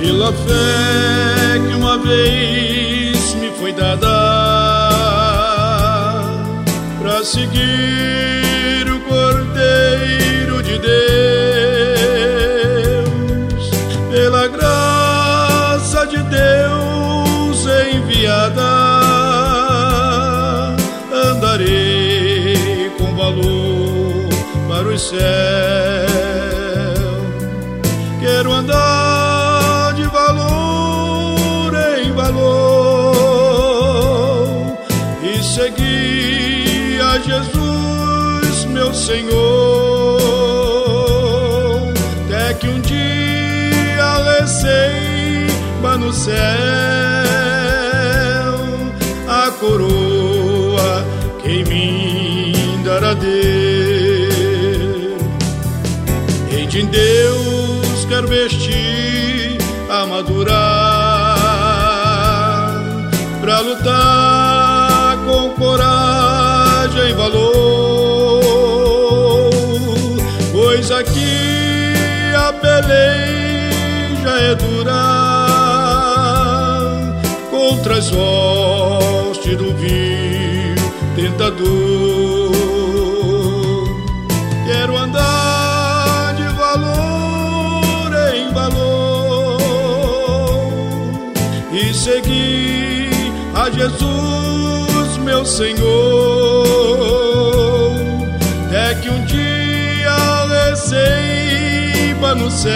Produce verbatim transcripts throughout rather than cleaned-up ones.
pela fé que uma vez me foi dada para seguir o Cordeiro de Deus, pela graça de Deus enviada, andarei com valor para os céus. Quero andar de valor em valor e seguir a Jesus, meu Senhor, até que um dia receba no céu a coroa que em mim dará Deus. Hei de Deus quero vestir, armadura pra lutar com coragem e valor, pois aqui a peleja é dura contra as hostes do vil tentador. Quero andar de valor em valor e seguir a Jesus, meu Senhor, até que um dia receba no céu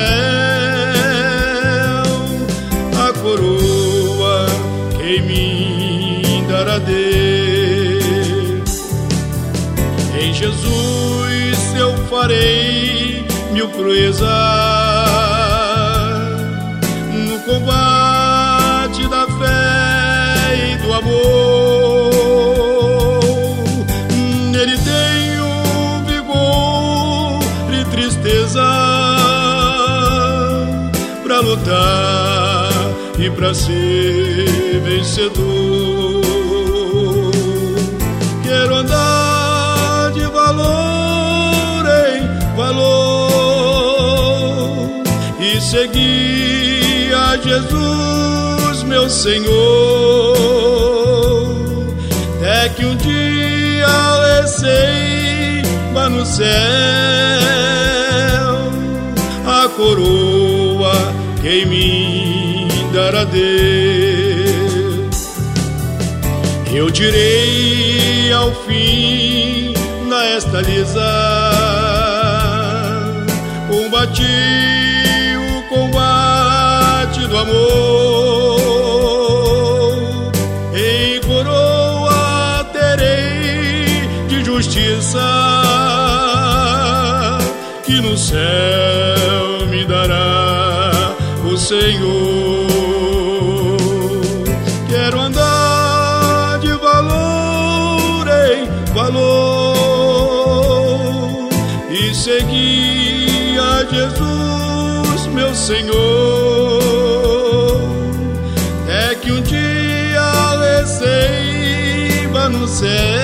a coroa que em mim dará Deus. Em Jesus eu farei mil proezas no combate da fé e do amor. Nele tenho vigor e tristeza pra lutar e pra ser vencedor. Quero andar de valor em valor e seguir a Jesus, meu Senhor, até que um dia receba no céu a coroa que em mim dará Deus. Eu direi ao fim nesta lisa, combati o combate do amor, em coroa terei de justiça que no céu me dará o Senhor. Quero andar de valor em valor e seguir a Jesus, meu Senhor, é que um dia receba no céu